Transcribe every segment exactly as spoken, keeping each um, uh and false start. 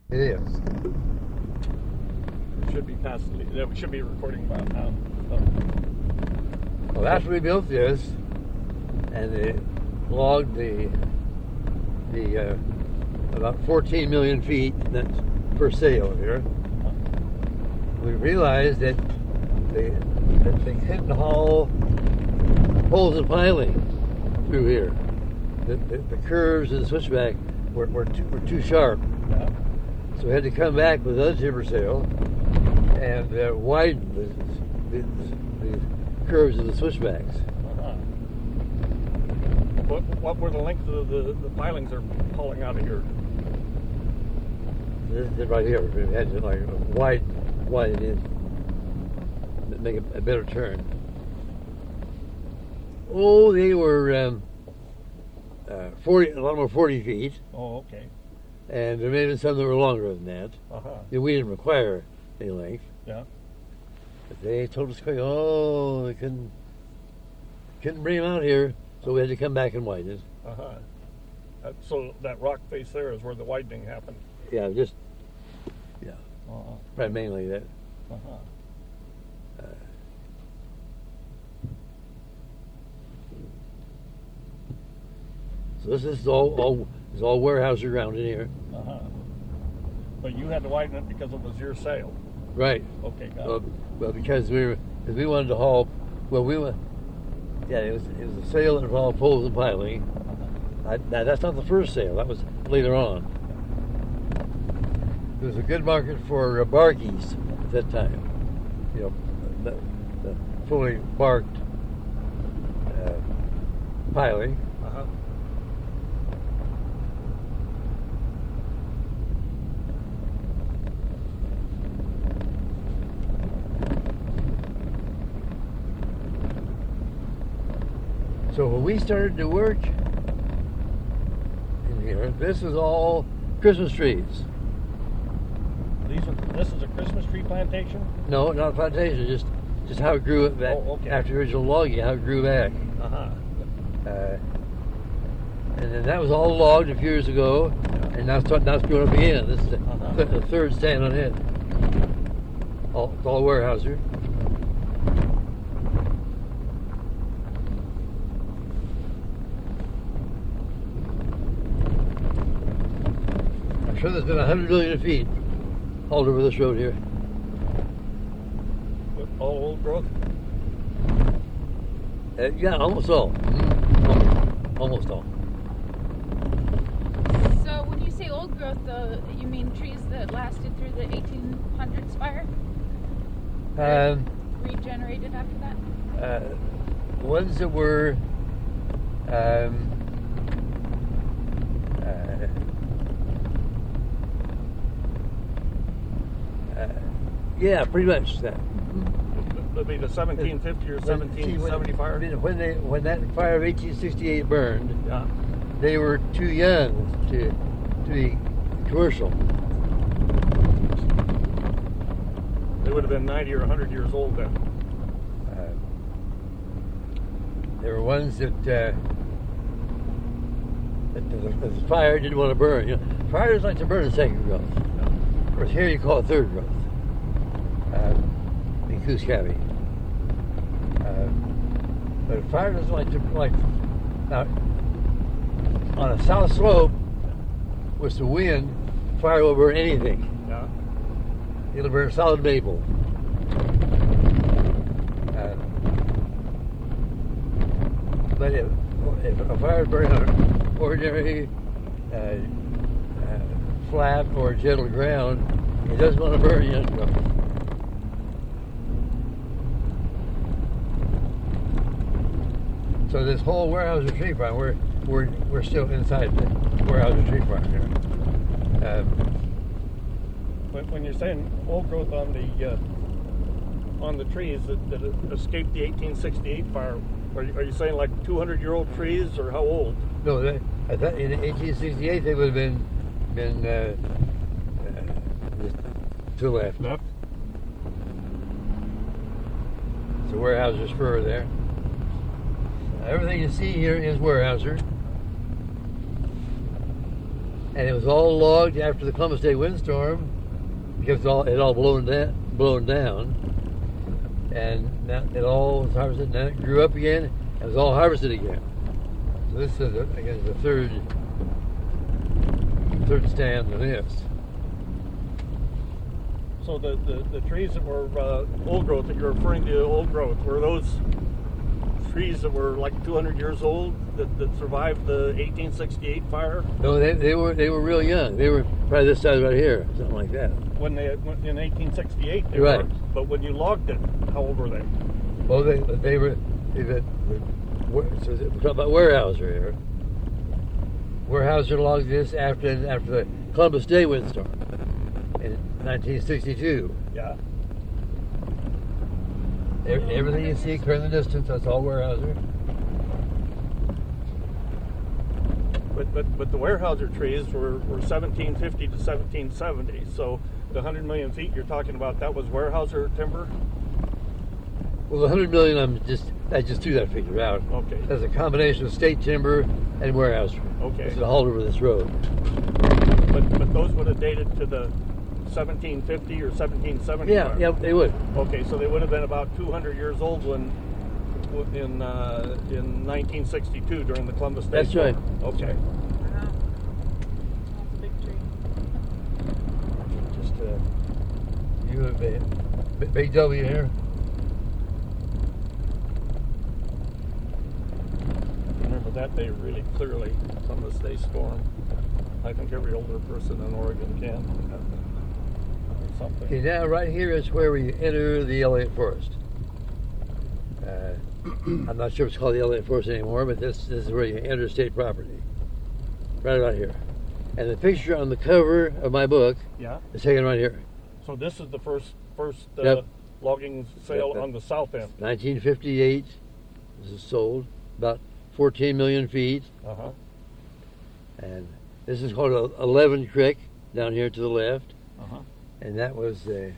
It is. It should be past. That should be recording about now. So. Well, after we built this, and they logged the the uh, about fourteen million feet that's for sale here, we realized that they that they couldn't haul poles and piling through here. The, the, the curves and the switchback were, were, too, were too sharp. Yeah. So we had to come back with another timber sail and uh, widen the, the, the curves of the switchbacks. Uh-huh. What, what were the length of the, the pilings are hauling out of here? This is right here. We had to like widen, widen it, make a, a better turn. Oh, they were um, uh, forty, a lot more forty feet. Oh, okay. And there may have been some that were longer than that. Uh-huh. We didn't require any length. Yeah. But they told us, oh, they couldn't, couldn't bring them out here, so we had to come back and widen it. Uh-huh. Uh, so that rock face there is where the widening happened? Yeah, just, yeah, Uh-huh. right, mainly that. Uh-huh. Uh, so this is all, all, this is all warehouse around in here. Uh-huh. But you had to widen it because it was your sale? Right. Okay, got Well, it. well, because we were, because we wanted to haul, well, we went, yeah, it was, it was a sale that involved poles and piling. I, now, that's not the first sale. That was later on. There was a good market for uh, barkies at that time. You know, the, the fully barked uh, piling. Uh-huh. So when we started to work in here, this is all Christmas trees. These are, this is a Christmas tree plantation? No, not a plantation, just just how it grew back Oh, okay. after original logging, how it grew back. Uh-huh. Uh, and then that was all logged a few years ago, and now it's, now it's growing up again. This is the, Uh-huh. the third stand on it. All, it's all Weyerhaeuser. I'm sure there's been a hundred million feet hauled over this road here. With all old growth? Uh, yeah, almost all. Mhm. Almost all. So when you say old growth, though, you mean trees that lasted through the eighteen hundreds fire? Um, Regenerated after that? uh, ones that were um, uh, uh, yeah, pretty much that. That'd be the seventeen fifty or seventeen seventy fire? When they when that fire of eighteen sixty-eight burned, Yeah. they were too young to to be commercial. They would have been ninety or one hundred years old then. Uh, there were ones that, uh, that, the, that the fire didn't want to burn. You know, fires like to burn in second growth. Of course, here you call it third growth. Uh, in Coos County. Uh, but fire doesn't like to like. Now, on a south slope, with the wind, fire will burn anything. Yeah. It'll burn solid maple. Uh, but if, if a fire burns on ordinary uh, uh, flat or gentle ground, it doesn't want to burn young growth. So this whole Weyerhaeuser tree farm, we're we're we're still inside the Weyerhaeuser tree farm here. Um, When, when you're saying old growth on the uh, on the trees that, that escaped the eighteen sixty-eight fire, are you, are you saying like two hundred year old trees, or how old? no, they, I thought in eighteen sixty-eight they would have been been uh, uh, just to the left. Left. So Weyerhaeuser spur there. Everything you see here is Weyerhaeuser. and it was all logged after the Columbus Day windstorm because it all it all blown down, blown down, and now it all was harvested. And then it grew up again. And it was all harvested again. So this is, a, I guess, the third third stand on this. So the, the, the trees that were uh, old growth that you're referring to, old growth, were those trees that were like two hundred years old that, that survived the eighteen sixty-eight fire? No, they, they were they were real young. They were probably this size right here, something like that. When they when, in eighteen sixty-eight, they Right. were. But when you logged it, how old were they? Well, they they were. They, they, we're talking about Weyerhaeuser here. Weyerhaeuser logged this after after the Columbus Day windstorm in nineteen sixty-two. Yeah. Everything you see clear in the distance, that's all Weyerhaeuser. But but but the Weyerhaeuser trees were, were seventeen fifty to seventeen seventy. So the one hundred million feet you're talking about, that was Weyerhaeuser timber? Well, the one hundred million, I'm just I just threw that figure out. Okay. That's a combination of state timber and Weyerhaeuser. Okay. It's hauled over this road. But but those would have dated to the seventeen fifty or seventeen seventy. Yeah, yeah, they would. Okay, so they would have been about two hundred years old when in uh, in nineteen sixty-two during the Columbus Day. That's right. Okay. Wow. That's a big tree. Just uh, you have a big, big W here. Remember that day really clearly, Columbus Day storm. I think every older person in Oregon can. Or something. Okay, now right here is where we enter the Elliott Forest. Uh, I'm not sure if it's called the Elliott Forest anymore, but this, this is where you enter state property. Right about here. And the picture on the cover of my book Yeah. is taken right here. So this is the first first uh, Yep. logging sale Yep. on the south end. nineteen fifty-eight. This is sold. About fourteen million feet. Uh huh. And this is called eleven Creek down here to the left. Uh huh. And that was uh,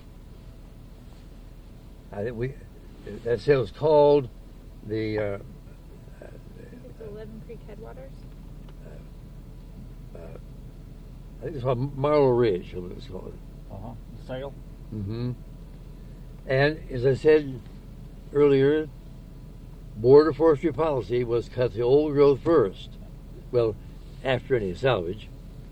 I think we that sale was called the uh, It's Eleven Creek Headwaters. uh, I think it's called Marlow Ridge. What it's called. Uh huh. Sale. Mm-hmm. And as I said earlier, border forestry policy was cut the old growth first. Well, after any salvage.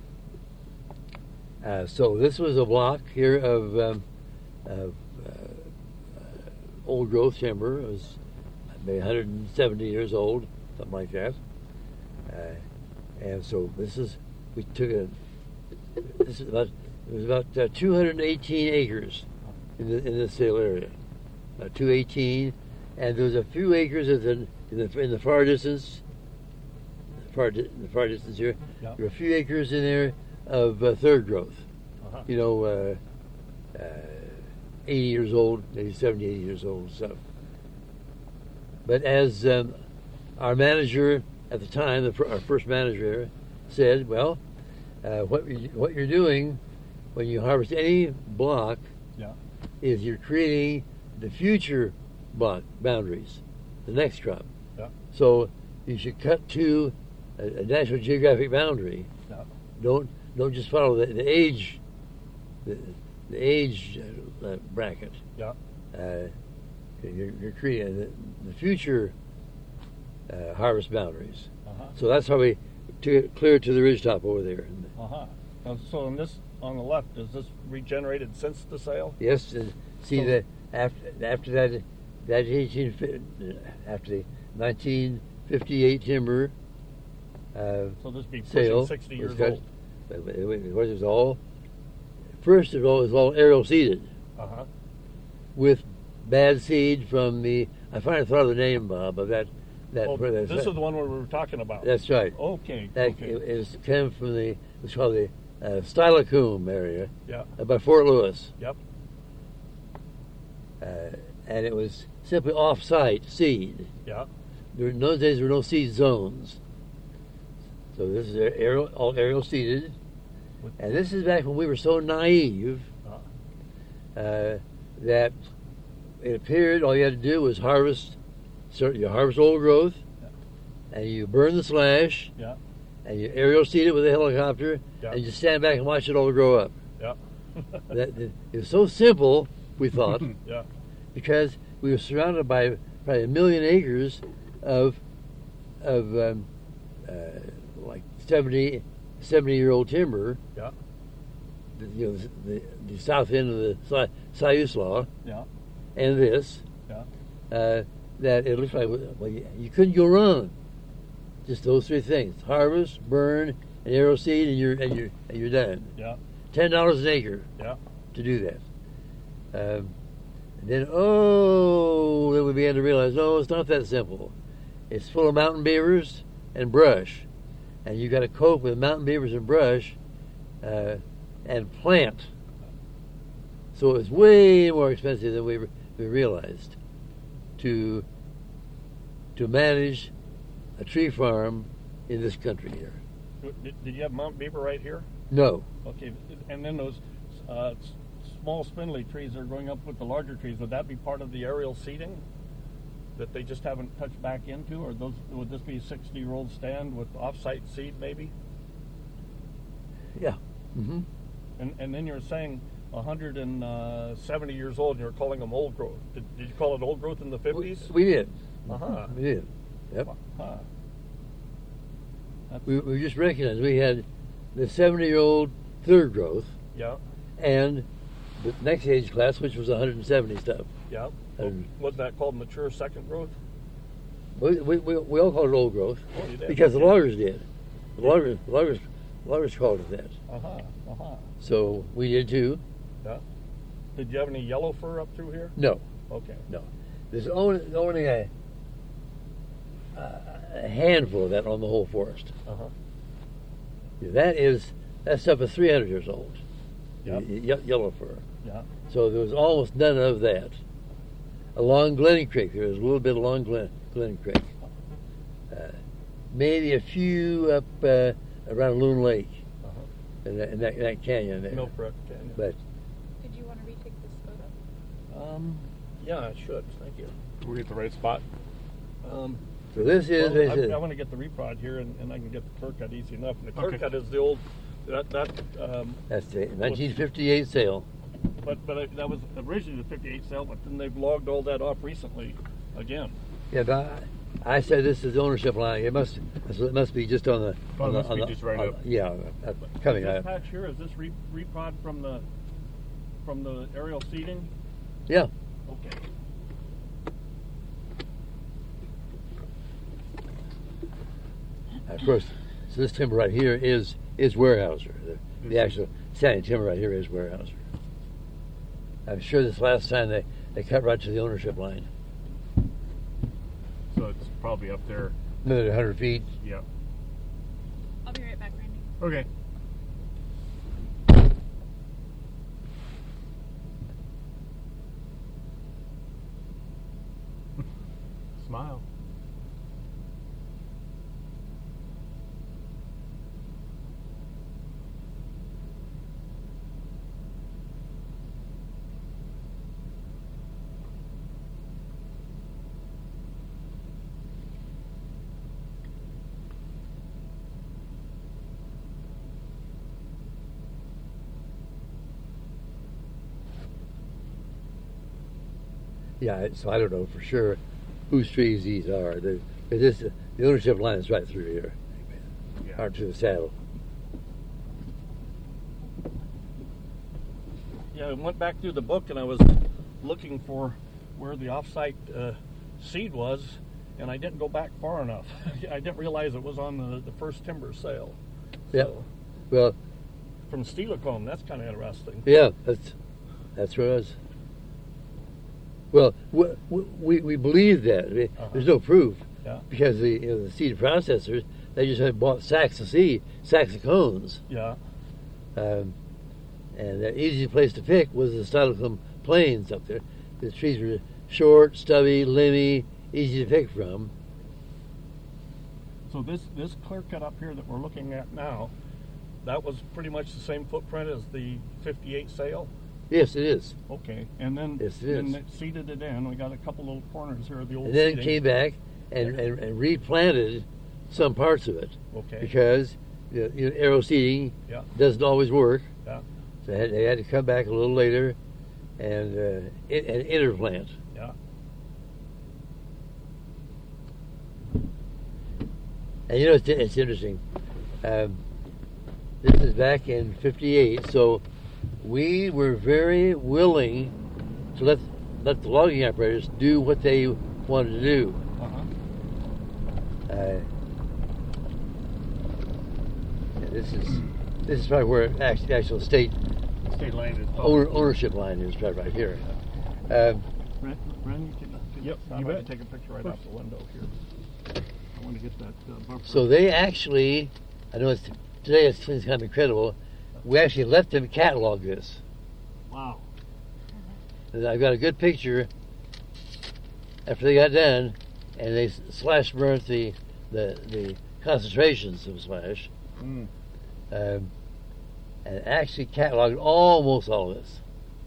Uh, so this was a block here of, um, of uh, uh, old growth timber. It was maybe one hundred seventy years old, something like that. Uh, and so this is, we took a, this is about, it was about uh, two hundred eighteen acres in, the, in this sale area. About two hundred eighteen, and there was a few acres in the, in the, in the far distance, far, di- the far distance here. Yeah. There were a few acres in there of uh, third growth. Uh-huh. You know, uh, uh, eighty years old, maybe seventy, eighty years old stuff. But as um, our manager at the time, the, fir- our first manager, said, well, uh, what, you, what you're doing when you harvest any block Yeah. is you're creating the future block boundaries, the next crop. Yeah. So you should cut to a, a National Geographic boundary. Yeah. Don't don't just follow the, the age, the, the age uh, bracket. Yeah. Uh, you're, you're creating the, the future uh, harvest boundaries. Uh-huh. So that's how we took it clear to the ridgetop over there. Uh-huh. Uh, so in this on the left, is this regenerated since the sale? Yes, and see So- that after after that that eighteen fi- after the nineteen fifty-eight timber uh, So this be pushing sale sixty was years cut. old. It was, it was all first of all it was all aerial seeded Uh-huh. with bad seed from the I finally thought of the name, Bob, of that that. Oh, where this that's- is the one where we were talking about. That's right. Okay. That okay. it, it was came from the it's called the uh, Steilacoom area Yeah. uh, by Fort Lewis. Yep. Uh, and it was simply off-site seed. Yeah. There, in those days, there were no seed zones. So this is aerial, all aerial seeded. With- And this is back when we were so naive Uh, uh, that it appeared all you had to do was harvest, so you harvest old growth, and you burn the slash, yeah. and you aerial seed it with a helicopter, Yeah. and you stand back and watch it all grow up. Yeah. that, that, it was so simple, we thought, Yeah. because we were surrounded by probably a million acres of of um, uh, like seventy, seventy year old timber. Yeah. The, you know, the, the south end of the Siuslaw, Yeah. and this. Yeah. Uh, that it looks like well, you, you couldn't go wrong. Just those three things: harvest, burn, and aerial seed, and you're and you're and you're done. Yeah. Ten dollars an acre. Yeah. To do that. Um, and then oh, then we began to realize, no, it's not that simple. It's full of mountain beavers and brush, and you got to cope with mountain beavers and brush, uh, and plant. So it's way more expensive than we we realized to to manage a tree farm in this country here. Did, did you have Mount Beaver right here? No. Okay. And then those uh, s- small spindly trees that are going up with the larger trees, would that be part of the aerial seeding that they just haven't touched back into? Or those would this be a sixty-year-old stand with off-site seed maybe? Yeah. Mm-hmm. And, and then you're saying one hundred seventy years old and you're calling them old growth. Did, did you call it old growth in the fifties? We, we did. Uh-huh. We did. Yep. Huh. That's, We, we just recognized we had the seventy-year-old third growth yeah, and the next age class, which was one hundred seventy stuff. yeah. Um, Wasn't that called mature second growth? We, we, we, we all called it old growth Oh, you did? because the loggers did. The loggers, loggers, loggers called it that. Uh-huh, uh-huh. So we did too. Yeah. Did you have any yellow fir up through here? No, Okay. no. There's only, only a, a handful of that on the whole forest. Uh-huh. That is, that stuff is three hundred years old. Yep. Ye- ye- yellow fir. Yeah. So there was almost none of that. Along Glen Creek, there was a little bit along Glen, Glen Creek. Uh, maybe a few up uh, around Loon Lake, Uh-huh. in that, in that, that canyon there. Milk Brook Canyon. But Did you want to retake this photo? Um, yeah, I should. Thank you. We're at the right spot. Um, so this is, well, this I, I is want to get the reprod here, and, and I can get the clear cut easy enough. And the clear Okay. cut is the old that that. Um, that's the nineteen fifty-eight sale. but but I, that was originally the fifty-eight sale, but then they've logged all that off recently again. Yeah, but I, I said this is the ownership line. It must it must be just on the. Oh, on it the, must on be the- just right on- up. Yeah, uh, coming This out. patch here is this re, reprod from the from the aerial seeding. Yeah. Okay. Of course, so this timber right here is is Weyerhaeuser. The, the actual standing timber right here is Weyerhaeuser. I'm sure this last time they, they cut right to the ownership line. So it's probably up there. Another one hundred feet. Yeah. I'll be right back, Randy. Okay. Smile. Yeah, so I don't know for sure whose trees these are. The, this, the ownership line is right through here, Yeah. or to the saddle. Yeah, I went back through the book and I was looking for where the offsite uh, seed was, and I didn't go back far enough. I didn't realize it was on the, the first timber sale. Yeah. So, Well, from Steelicombe, that's kind of interesting. yeah, that's that's where it was. Well, we, we, we believe that. We- Uh-huh. There's no proof Yeah. because the, you know, the seed processors, they just had bought sacks of seed, sacks of cones. Yeah. Um, and the easiest place to pick was the Steelicombe Plains up there. The trees were short, stubby, limby, easy to pick from. So this this clear cut up here that we're looking at now, that was pretty much the same footprint as the fifty-eight sale. Yes, it is. Okay, and then Yes, it then is. it seeded it in. We got a couple little corners here of the old. And then it seeding. came back and, and, and replanted some parts of it Okay. because you know, you know, aero seating Yeah. doesn't always work. Yeah. So they had, they had to come back a little later and uh, in, and interplant. Yeah. And you know, it's, it's interesting. Um, this is back in fifty-eight, so we were very willing to let let the logging operators do what they wanted to do. Uh-huh. Uh, and this is this is probably where actually, the actual state State land is. owner, ownership line is right right here. Um, Ran, Ran, you can, can Yep, stop you by bet. and take a picture right off the window here. I want to get that uh, buffer. so they actually, I know it's today it's, it's kind of incredible. We actually let them catalog this. Wow. And I've got a good picture after they got done, and they s- slash burnt the the, the concentrations of slash, Mm. um, and actually cataloged almost all of this.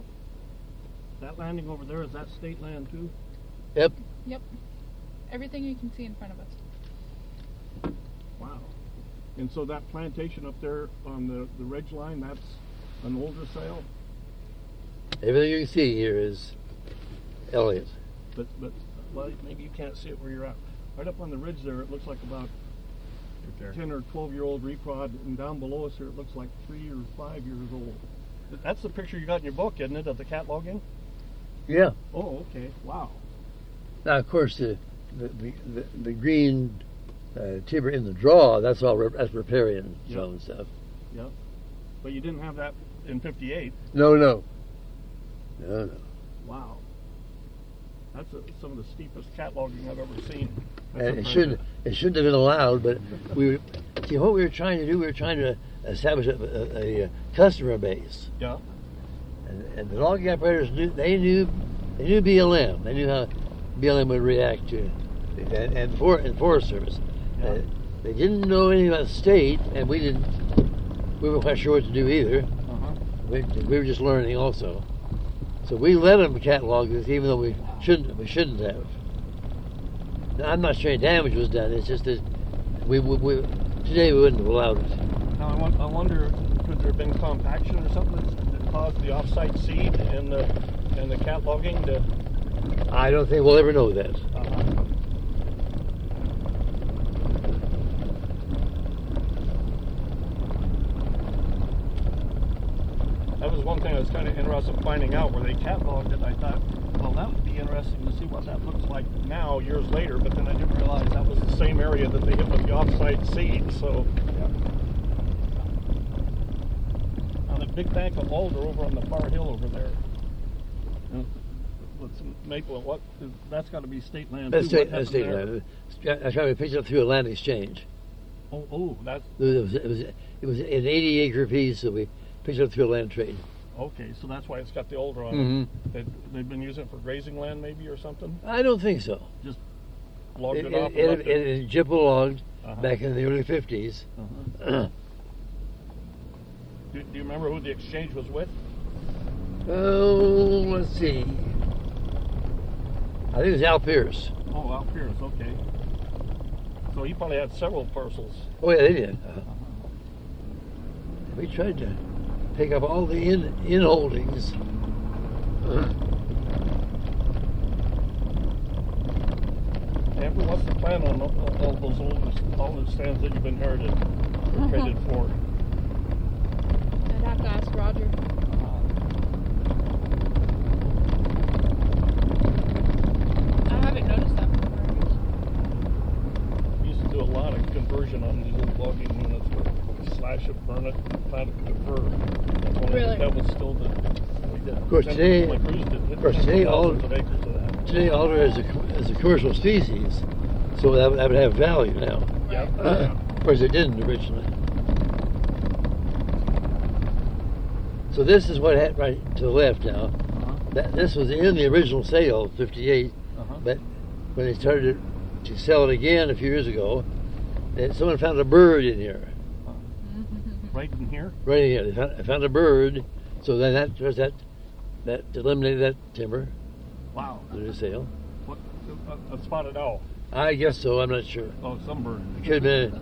That landing over there, is that state land too? Yep. Everything you can see in front of us. Wow. And so that plantation up there on the, the ridge line, that's an older sale? Everything you can see here is Elliott. But, but well, maybe you can't see it where you're at. Right up on the ridge there, it looks like about Right there. ten or twelve year old reprod, and down below us here, it looks like three or five years old. That's the picture you got in your book, isn't it, of the cataloging? Yeah. Oh, okay. Wow. Now, of course, the the the, the, the green uh, timber in the draw, that's all re- that's riparian Yep. zone stuff. Yep. But you didn't have that in fifty-eight. No, no, no, no. Wow. That's a, some of the steepest cataloging I've ever seen. That's And it impressive. shouldn't it shouldn't have been allowed, but we were, see what we were trying to do. We were trying to establish a, a, a customer base, Yeah. and, and the logging operators knew they knew they knew B L M. They knew how B L M would react to, and and, for, and Forest Service. Yeah. Uh, they didn't know anything about the state, and we didn't. We weren't quite sure what to do either. Uh-huh. We, we were just learning also. So we let them catalog this, even though we shouldn't. We shouldn't have. Now, I'm not sure any damage was done. It's just that we, we, we today we wouldn't have allowed it. Now I, want, I wonder, could there have been compaction or something that caused the off-site seed and the and the cataloging to? I don't think we'll ever know that. Uh-huh. That was one thing I was kind of interested in finding out, where they cataloged it. I thought, well, that would be interesting to see what that looks like now, years later. But then I didn't realize that was the same area that they hit with the off-site seed. So, on the big bank of alder over on the far hill over there, with some maple. What? That's got to be state land. That's too. state, What that's happened state there? land. I tried to pitch it through a land exchange. Oh, oh, that's It was, it was, it was an eighty acre piece, so we pitched it through a land trade. okay. So that's why it's got the alder on Mhm. it. They, they've been using it for grazing land, maybe, or something. I don't think so. Logged It, it, it, off. and it, left it, it, it Jippo logged Uh-huh. back in the early fifties. Uh-huh. Do, do you remember who the exchange was with? Oh, let's see. I think it was Al Pierce. Oh, Al Pierce. Okay. So he probably had several parcels. Oh yeah, they did. Uh, we tried to pick up all the in in holdings. Amber, what's the plan on all, all those old all the stands that you've inherited, or traded for? I'd have to ask Roger. I haven't noticed that before. We used to do a lot of conversion on these old logging units. Where slash it, burn it, plant it, convert. That's when I Really? think that was still the. We did. Of course, today- My crews did. of course, today all- thousands of acres of that. Today, alder is a com- is a commercial species, so that, would- that would have value now. Yeah. Of course, it didn't originally. So this is what had right to the left now. Uh-huh. That, this was in the original sale, fifty-eight, Uh-huh. but when they started to sell it again a few years ago, they, someone found a bird in here, Right in here. right in here. They found, they found a bird, so then that there's that that eliminated that timber Wow. for the sale. What? A, a spotted owl. I guess so. I'm not sure. Oh, some bird. Could have been.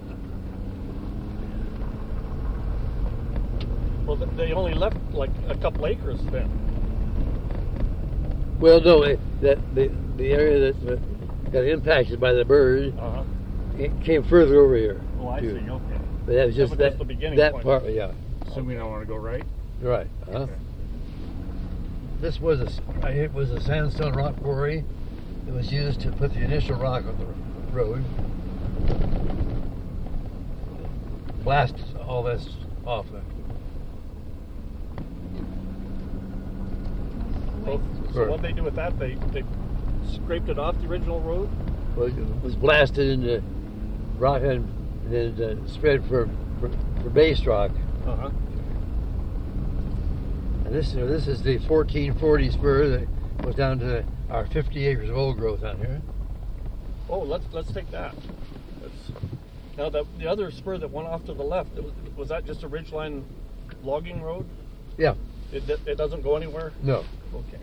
Well, th- they only left like a couple acres then. Well, no, it, that the the area that uh, got impacted by the bird, Uh huh. it came further over here. Oh, I too. see. Okay. But that was Yeah, just but that that's the beginning that point. part. Yeah, Assuming I want to go right. right. Uh-huh. Okay. This was a s- I- it was a sandstone rock quarry. It was used to put the initial rock on the road. Blast all this off. The, So, so what they do with that? They they scraped it off the original road. well, it was blasted into rock and then uh, spread for, for for base rock. Uh huh. And this, you know, this is the fourteen forty spur that goes down to our fifty acres of old growth out here. Oh, let's let's take that. Let's, now the the other spur that went off to the left, it was, was that just a ridgeline logging road? Yeah, It it it doesn't go anywhere. no. Okay.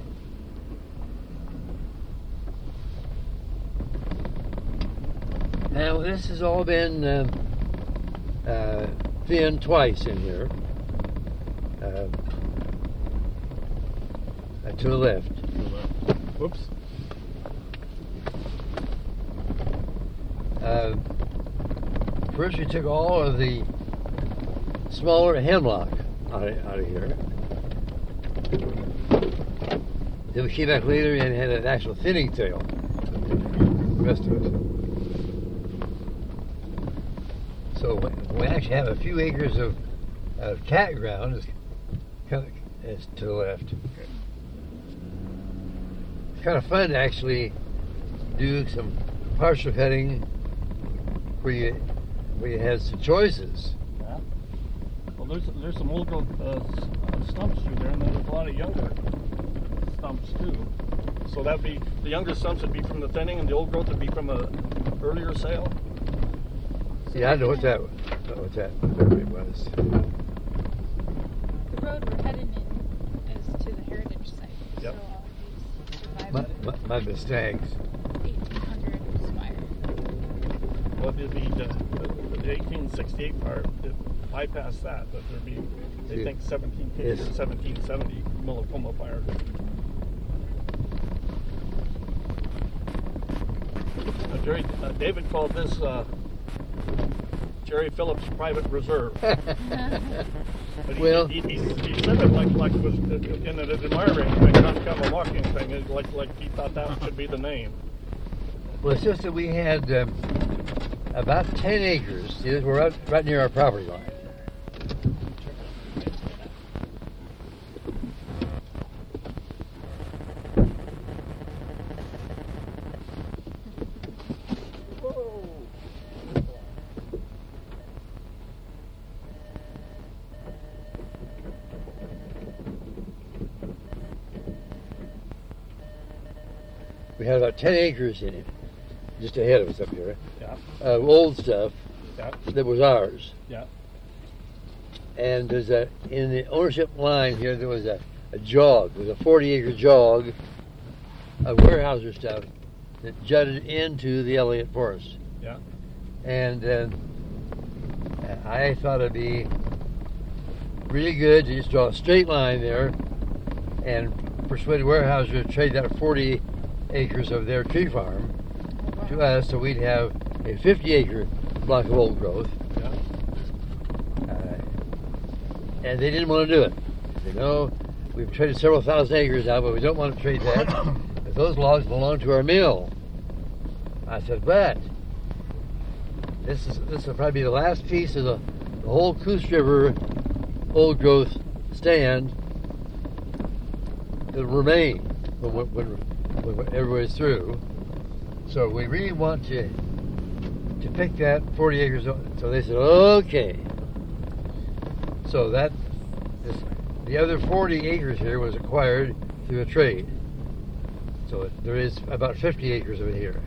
Now this has all been um, uh, thinned twice in here. Uh, uh, to the left. Whoops. Uh, first we took all of the smaller hemlock out of, out of here. Then we came back later and had an actual thinning tail. The rest of it. So we actually have a few acres of, of cat ground is kind of is to the left. It's kind of fun to actually do some partial cutting where you where you had some choices. Yeah. Well, there's there's some old growth uh, s- stumps through there, and then there's a lot of younger stumps too. So that'd be the younger stumps would be from the thinning, and the old growth would be from a earlier sale. Yeah, I know what that what that area was. The road we're heading in is to the heritage site. Yep. So all of these My, survived my, my mistakes. eighteen hundred spire. Well, it'd be the, the eighteen sixty-eight part, it bypassed that, but there'd be, they See, think seventeen fifty yes. or seventeen seventy Millipoma fire. Uh, Jerry, uh, David called this uh, Jerry Phillips Private Reserve. But he, Well- he, he, he said it like like it was in an admiring thing, not kind of a mocking thing. It, like like he thought that should be the name. Well, it's just that we had um, about ten acres. See, this- we're right, right near our property line. We had about ten acres in it, just ahead of us up here, Yeah, of old stuff yeah, that was ours. yeah. And there's a in the ownership line here there was a, a jog, there was a forty acre jog of Weyerhaeuser stuff that jutted into the Elliott Forest. Yeah. And uh, I thought it'd be really good to just draw a straight line there and persuade Weyerhaeuser to trade that forty acres of their tree farm to us so we'd have a fifty acre block of old growth. Yeah. Uh, and they didn't want to do it. They said, no, we've traded several thousand acres now, but we don't want to trade that. But those logs belong to our mill. I said, but this is this will probably be the last piece of the, the whole Coos River old growth stand that'll remain when, when, when everybody's through. So we really want to to pick that forty acres. So they said, okay. So that this, the other forty acres here was acquired through a trade. So there is about fifty acres of it here.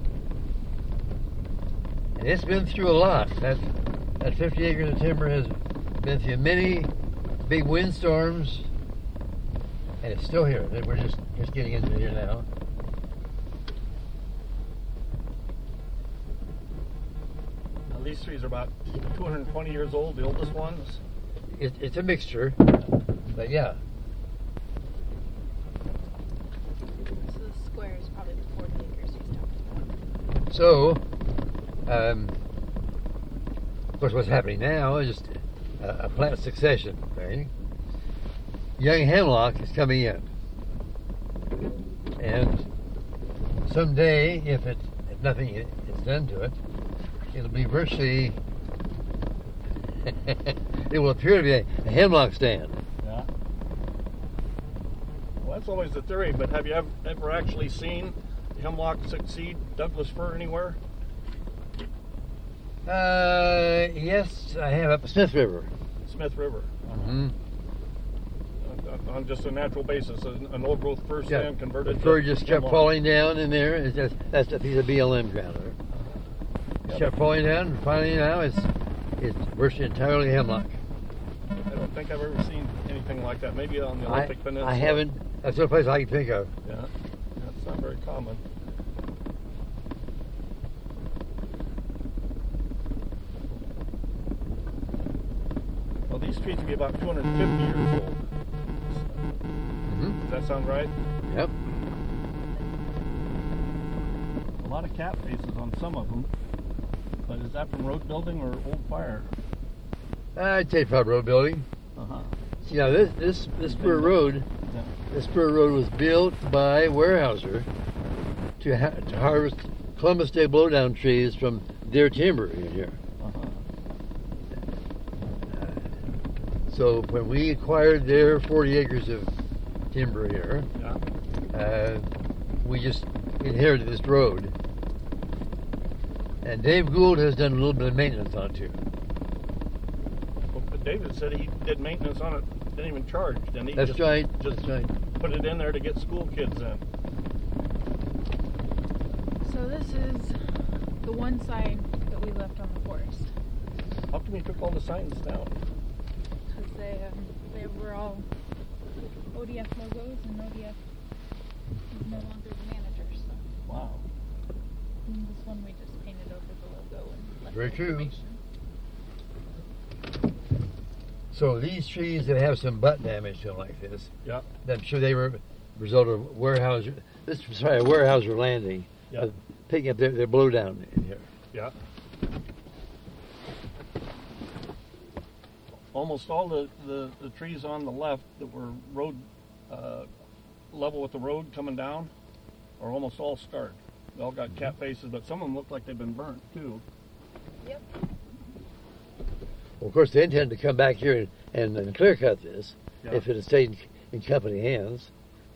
And it's been through a lot. That that fifty acres of timber has been through many big windstorms, and it's still here. We're just just getting into it here now. these trees are about two hundred twenty years old, the oldest ones. It, it's a mixture, but yeah. So the square is probably the forty acres he's talking about. So, um, of course, what's happening now is just a, a plant succession, right? Young hemlock is coming in, and someday, if it if nothing is done to it, it'll be virtually. It will appear to be a, a hemlock stand. Yeah. Well, that's always the theory, but have you ever, ever actually seen hemlock succeed Douglas fir anywhere? Uh, yes, I have up the Smith River. Smith River. Mm-hmm. On, on just a natural basis, an, an old growth fir Yeah, stand converted the to fir just kept hemlock. falling down in there. It's just, that's a piece of B L M ground there. Yeah, Kept falling down, and finally now it's it's virtually entirely hemlock. I don't think I've ever seen anything like that. Maybe on the I, Olympic Peninsula. I haven't. That's the only place I can think of. Yeah, that's not very common. Well, these trees will be about two hundred fifty years old. Mm-hmm. Does that sound right? Yep. A lot of cat faces on some of them. But is that from road building or old fire? I'd say probably road building. Uh-huh. See, now this this this spur road, Yeah. this spur road was built by Weyerhaeuser to ha- to harvest Columbus Day blowdown trees from their timber in here. Uh-huh. So when we acquired their forty acres of timber here, Yeah. uh, we just inherited this road. And Dave Gould has done a little bit of maintenance on it too. Well, but David said he did maintenance on it, didn't even charge, didn't he? That's just, right. Just That's right. put it in there to get school kids in. So this is the one sign that we left on the forest. How come you took all the signs down? Because they, um, they were all O D F logos, and O D F is no longer the manager, so Wow. and this one we just painted over the logo and left Very the true. information. So these trees that have some butt damage to them like this, Yeah. I'm sure they were a result of Weyerhaeuser. This was sorry, a Weyerhaeuser landing, Yeah. uh, picking up their, their blowdown in here. Yeah. Almost all the, the, the trees on the left that were road uh, level with the road coming down are almost all scarred. They all got cat faces, but some of them look like they've been burnt too. Yep. Well, of course, they intend to come back here and, and, and clear cut this Yeah. if it had stayed in, in company hands.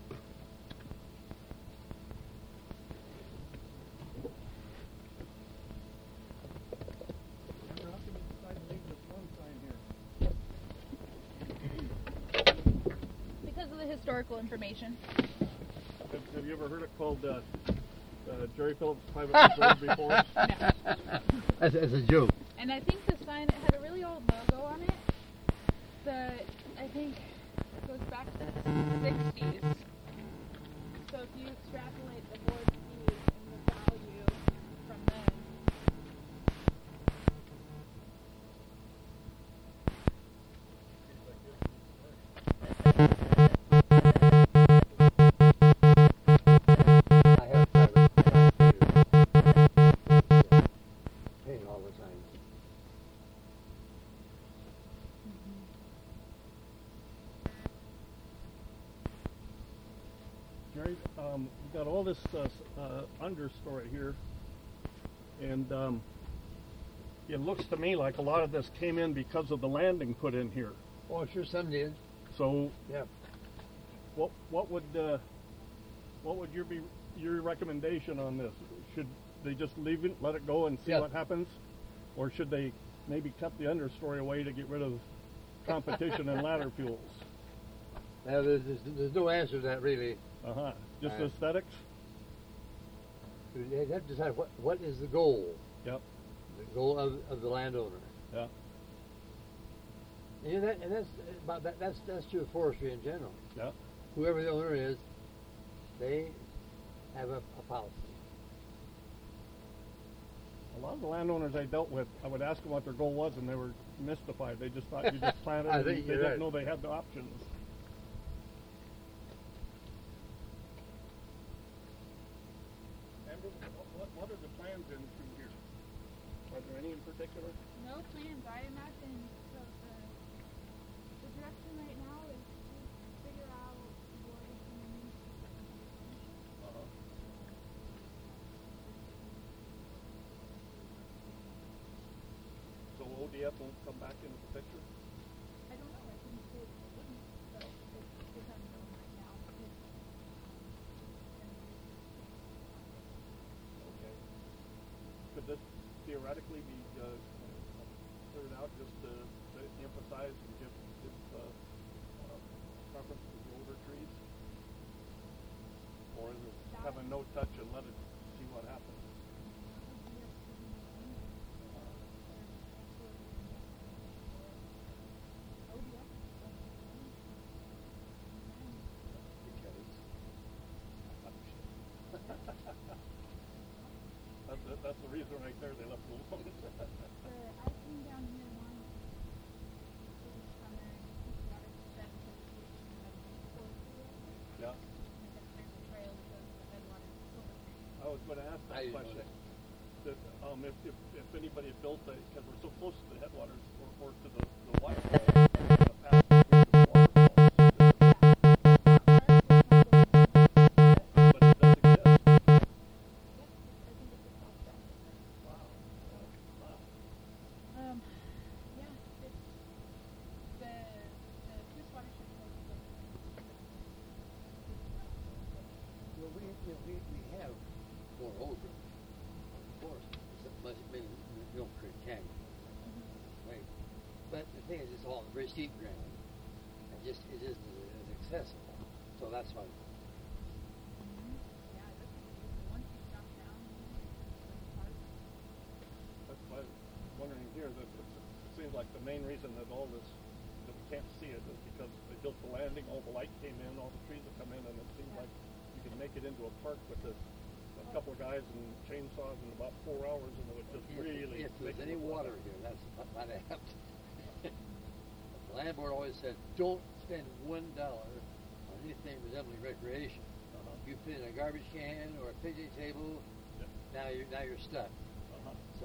Because of the historical information. Have, have you ever heard it called uh, uh, Jerry Phillips Private Reserve before? No. That's, that's a joke. And I think the sign, it had a really old logo on it that I think goes back to the sixties. So if you extrapolate the board feet and the value from then, I have private paying all the time. Jerry, um, you got all this uh, s- uh, understory here, and um, it looks to me like a lot of this came in because of the landing put in here. Oh, sure, some did. So, Yeah. what what would uh, what would your be your recommendation on this? Should they just leave it, let it go, and see Yeah. what happens, or should they maybe cut the understory away to get rid of competition and ladder fuels? Now, there's, there's, there's no answer to that really. Uh huh. Just Right. aesthetics. You have to decide what, what is the goal, Yep. the goal of, of the landowner. Yeah. And that, and that's about that, that's that's true of forestry in general. Yeah. Whoever the owner is, they have a, a policy. A lot lot of the landowners I dealt with, I would ask them what their goal was, and they were mystified. They just thought you just planted I it, think and they you're didn't right. know they had the options. Amber, what, what, what are the plans in through here? Are there any in particular? No plans. I imagine so the the direction right now is to figure out what is going to need to be done. Uh-huh. So O D F won't come back into the picture? I don't know. I think it wouldn't, but it's it's unknown right now. It's, Okay. Could this theoretically be uh, cleared out just to, to emphasize and give, give uh, uh, preference to the older trees? Or is it have a no touch and let it see what happens? That's the, that's the reason right there they left it alone. But I came down here once this summer and we got it set because we had forestry out there. Yeah. And I there's a trail that goes to the headwaters of Silver Creek. I was going to ask that I didn't know question. that. That, um, if, if, if anybody had built a, because we're so close to the headwaters or, or to the, the waterfall, in the past between the waterfalls, but it does exist. Wow. Wow. Um, yeah, it's the the Pierce watershed code is like Well, we, you know, we, we have more over of course, much many Mill Creek Canyon, right? But the thing is, it's all very steep ground, and just it isn't as accessible. So that's why. yeah, this is once you drop down, it's hard. That's why I was wondering here that it, it seems like the main reason that all this, that we can't see it is because they built the landing, all the light came in, all the trees have come in, and it seems like you can make it into a park with a, a couple of guys and chainsaws in about four hours, and it would just If, really if make there's it any look water like- here, that's what might have happened. The landlord always said, don't spend one dollar on anything resembling recreation. Uh-huh. You put in a garbage can or a picnic table, Yeah. now you're now you're stuck. Uh-huh. So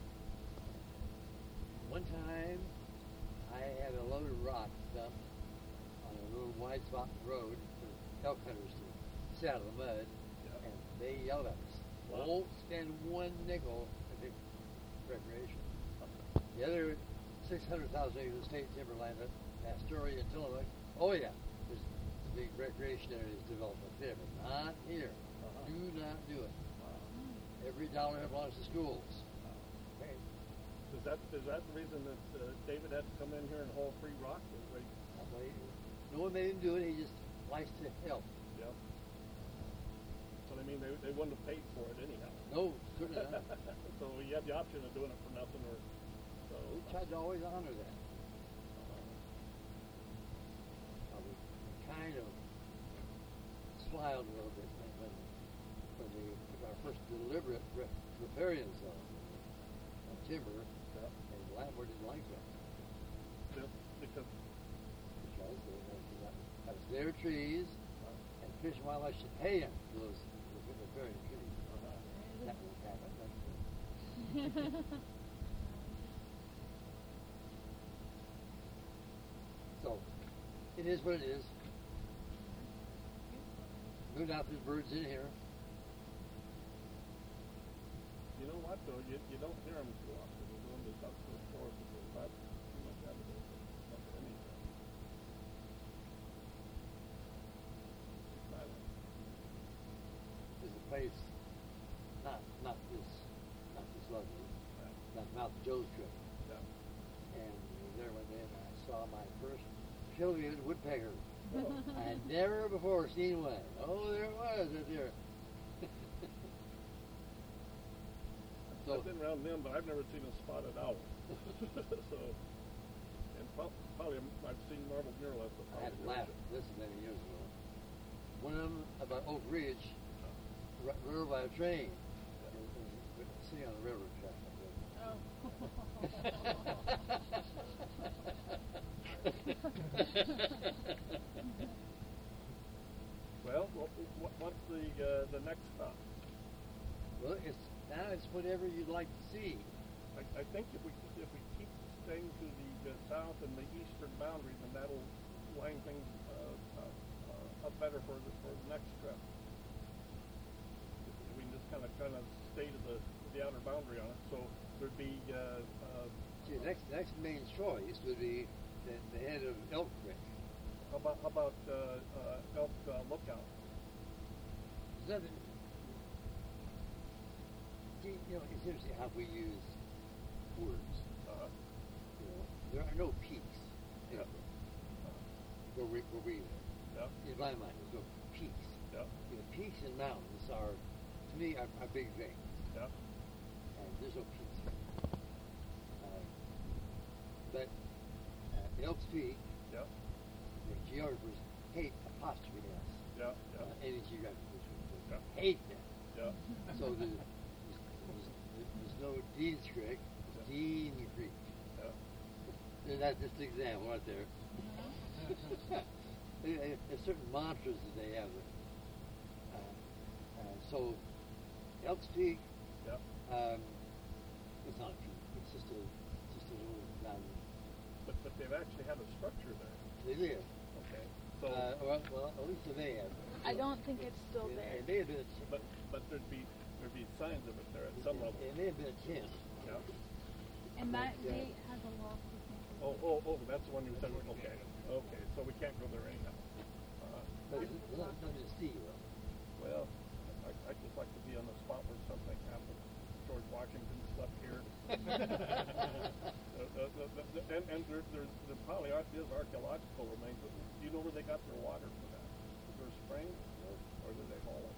one time I had a load of rock dumped on a little wide spot in the road for elk hunters to sit out of the mud, Yeah. and they yelled at us, Wow. "Won't spend one nickel in recreation." The other six hundred thousand acres of state timberland at Astoria and Tillamook, oh yeah, there's big recreation areas developed up there, but not here. Uh-huh. Do not do it. Wow. Every dollar belongs to schools. Okay. Is that is that the reason that uh, David had to come in here and haul free rock? Is they, That's why he- No one made him do it. He just likes to help. yeah. But I mean, they, they wouldn't have paid for it anyhow. No, certainly not. So you have the option of doing it for nothing, or so. We tried to always honor that. I was kind of smiled a little bit when, when, when we took our first deliberate re- riparian zone on timber, Yeah. and the landlord didn't like that Just because because they, they, that, that was their trees, and Fish and Wildlife should pay him for those riparian trees. That won't happen. That's, uh, So, it is what it is. No doubt there's birds in here. you know what though, you, you don't hear them too often. They're going to up to the forest and go back too much evidence of of anything. Silent. There's a place, not not this, not this lovely, Right. not Mouth Joe's trip. Yeah. And we were there one day, and I saw my first pileated woodpecker. Oh. I had never before seen one. Oh, there it was, right there. So, I've been around them, but I've never seen a spotted owl. So, and prob- probably I've seen marbled murrelet, but I had probably to laugh. never- This is many years ago. One of them about Oak Ridge, ri- rode by a train, and, and, sitting on the railroad track. you'd like to see. I, I think if we if we keep staying to the, the south and the eastern boundary, then that'll line things uh, uh, uh, up better for the for the next trip. We can just kind of kind of stay to the the outer boundary on it. So there'd be uh, uh, See, the next next main choice would be the, the head of Elk Creek. how about how about uh, uh, Elk uh, Lookout? Is that the- See, you know, it's interesting how we use words. Uh, You know, there are no peaks Yeah. anywhere where we where we live. yeah, In my mind, there's no peaks. yeah, You know, peaks and mountains are, to me, are, are big things. yeah, And there's no peaks. Uh, but uh, Elks Peak, yeah, the geographers hate apostrophe S. yeah, Uh, yeah, any geographical Yeah. hate that. yeah. So there's, there's, there's no Dean's Creek, Yeah. it's Dean Creek. Yeah. And that's just an example right there. There- there- There's certain mantras that they have. Uh, uh, so, Elks Peak, Yeah. um, it's not a peak. It's just a just a little mountain. But but they've actually had a structure there. They live. Okay. So Uh, well, well, at least they have. I don't think it's still It, there. it may have been a tent. but but there'd be there'd be signs of it there at some level. It, it may have been a tent. Yeah. And that Yeah. gate has a lock. you can't Oh oh oh. That's the one you said. Okay. Okay. So we can't go there anyhow. Uh, But there's there's not- nothing to see. Well. well, I I just like to be on the spot where something happens. George Washington slept here. Uh, the, the, the, the, and and there, there's there probably are, is archaeological remains. But do you know where they got their water for that? Was there a spring, or, or did they haul it?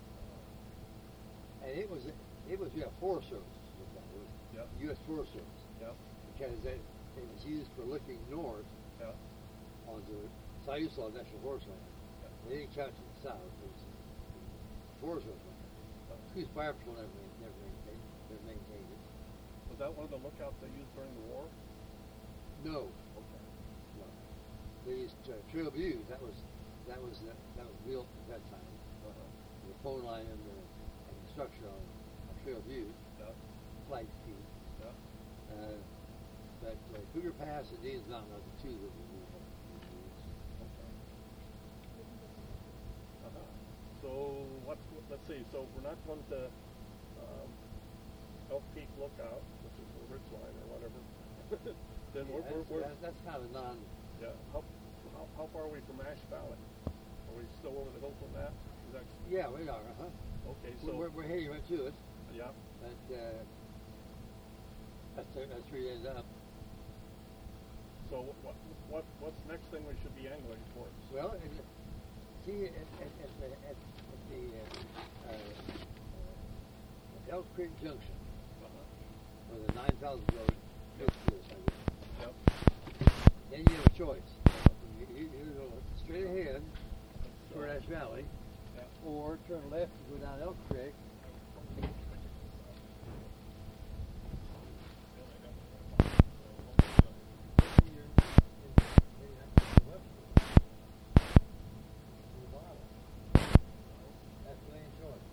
And it was it was yeah, Forest Service. It was Yep. U S Forest Service. Yeah. Because it, it was used for looking north Yeah. onto Siuslaw National Forest Land. Yeah. They didn't count to the south. It was Forest Service. Whose Fire Patrol never, ma- never maintained, never maintained it. Was that one of the lookouts they used during the war? No, Okay. no. They used uh, Trail View. That was that was that, that was built at that time. Uh-huh. The phone line and the, and the structure on, on Trail View, Yeah. flight speed. Yeah. Uh, but uh, Cougar Pass and Dean's Mountain are the two that we use. Okay. Uh-huh. So what? Let's see. So we're not going to um, Elk Peak Lookout, which is the ridge line or whatever. then Yeah, we're, that's, we're, we're that's, that's kind of a non. yeah. How, how how far are we from Ash Valley? Are we still over the hill from that? Is that Yeah, we are. Uh huh. okay? We're, So we're, we're heading right to it, yeah. but uh, that's that's where you end up. So what what what's the next thing we should be angling towards? Well, and, see, at, at, at the at, at the uh, uh, uh, Elk Creek Junction, Uh-huh. where the nine thousand road goes through this, I guess. Yep. Then you have a choice. You, you, you go straight ahead toward Ash Valley, Yeah. or turn left and go down Elk Creek. That's the main choice.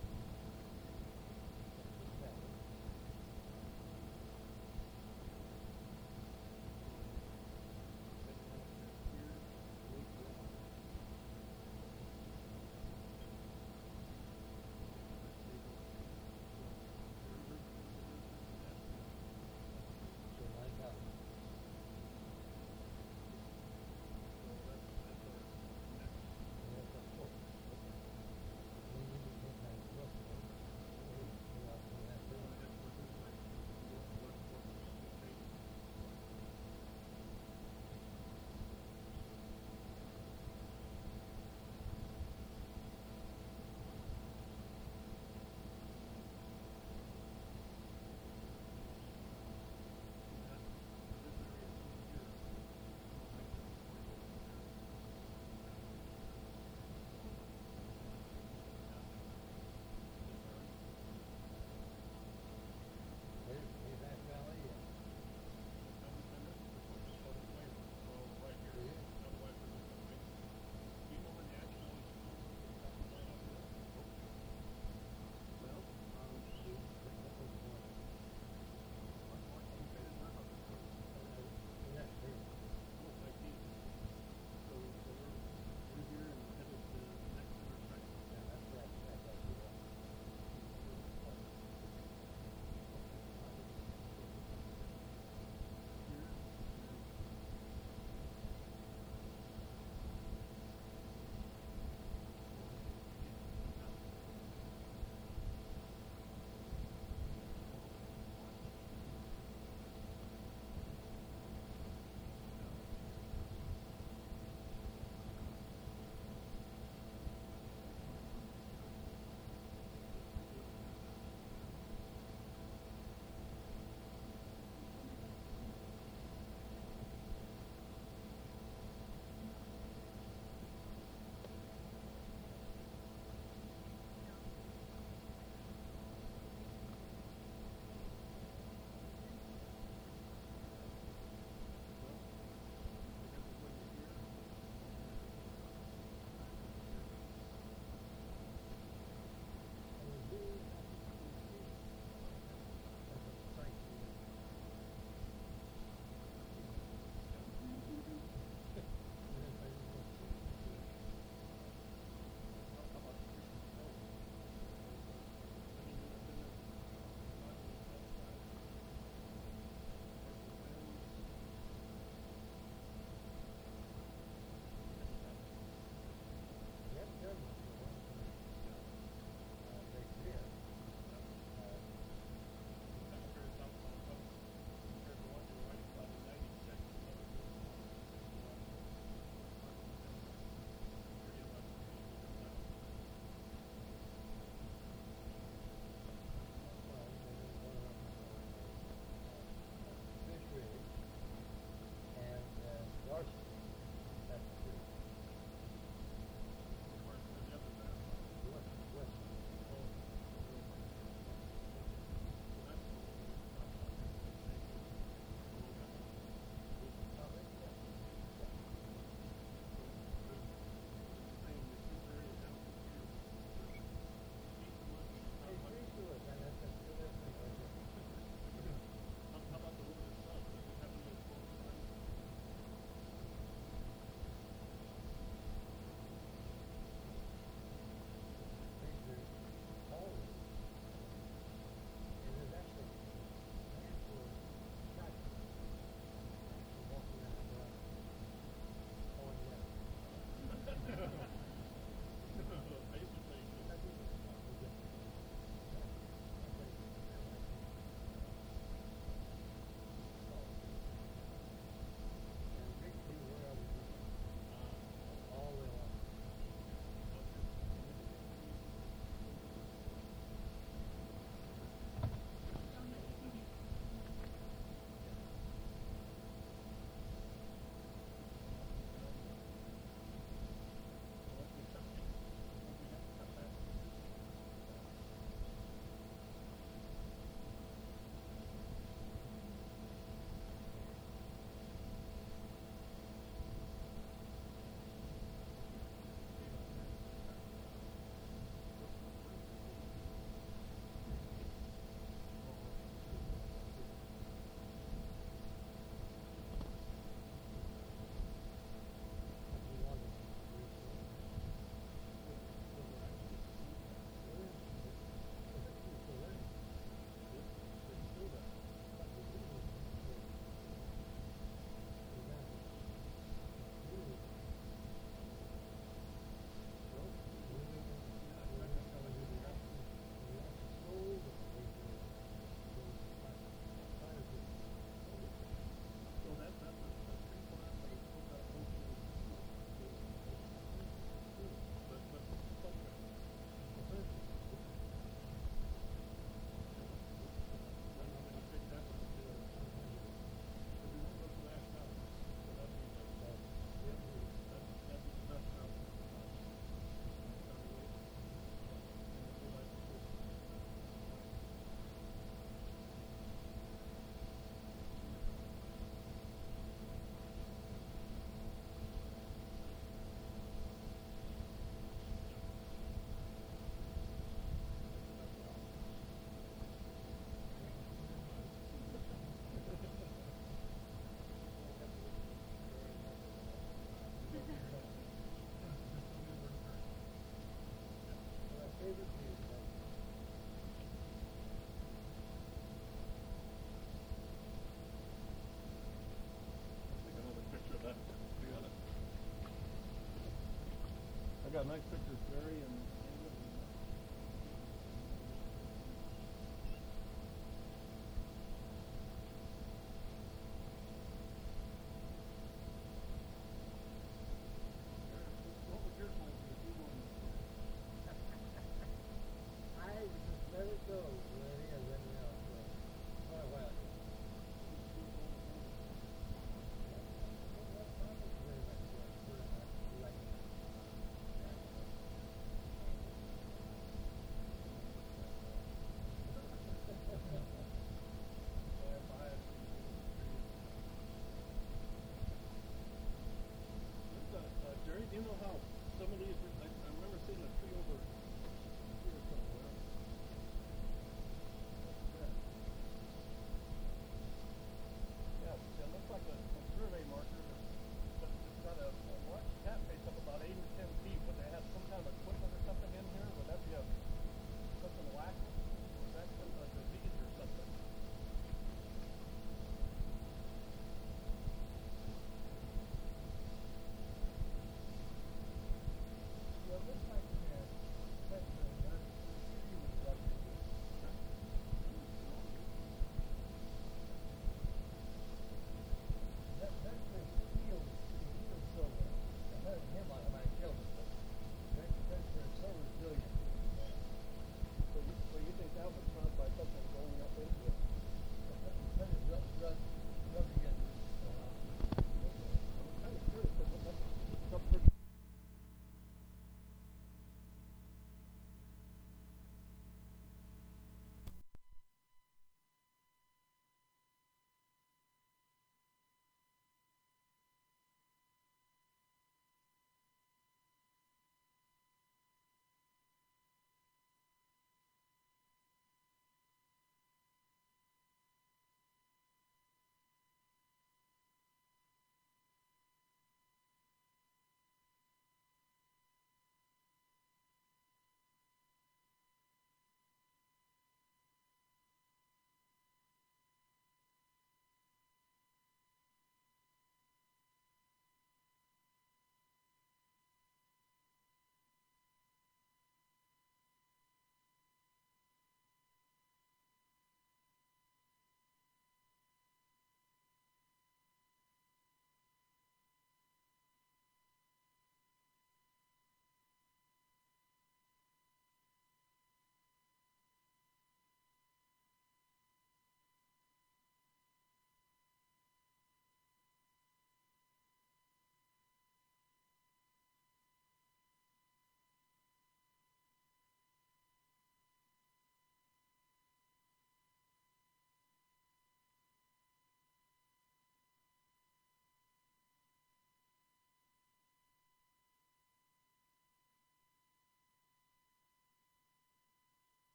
got nice pictures, Barry and